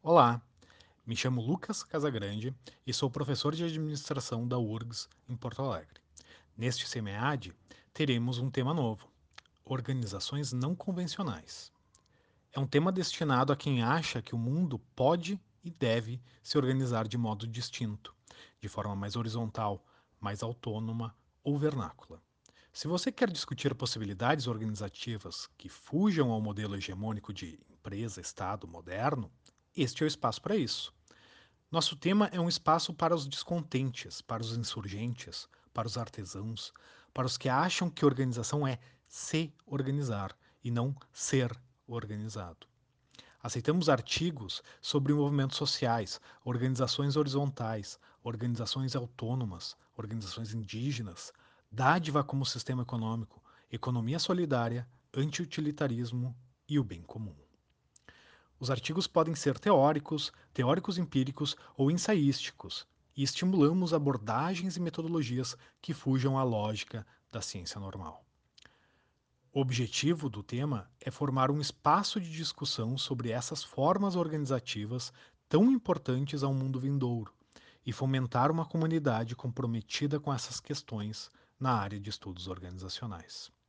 Olá, me chamo Lucas Casagrande e sou professor de administração da URGS em Porto Alegre. Neste SEMEAD, teremos um tema novo: organizações não convencionais. É um tema destinado a quem acha que o mundo pode e deve se organizar de modo distinto, de forma mais horizontal, mais autônoma ou vernácula. Se você quer discutir possibilidades organizativas que fujam ao modelo hegemônico de empresa-estado moderno, este é o espaço para isso. Nosso tema é um espaço para os descontentes, para os insurgentes, para os artesãos, para os que acham que organização é se organizar e não ser organizado. Aceitamos artigos sobre movimentos sociais, organizações horizontais, organizações autônomas, organizações indígenas, dádiva como sistema econômico, economia solidária, antiutilitarismo e o bem comum. Os artigos podem ser teóricos, teóricos empíricos ou ensaísticos, e estimulamos abordagens e metodologias que fujam à lógica da ciência normal. O objetivo do tema é formar um espaço de discussão sobre essas formas organizativas tão importantes ao mundo vindouro e fomentar uma comunidade comprometida com essas questões na área de estudos organizacionais.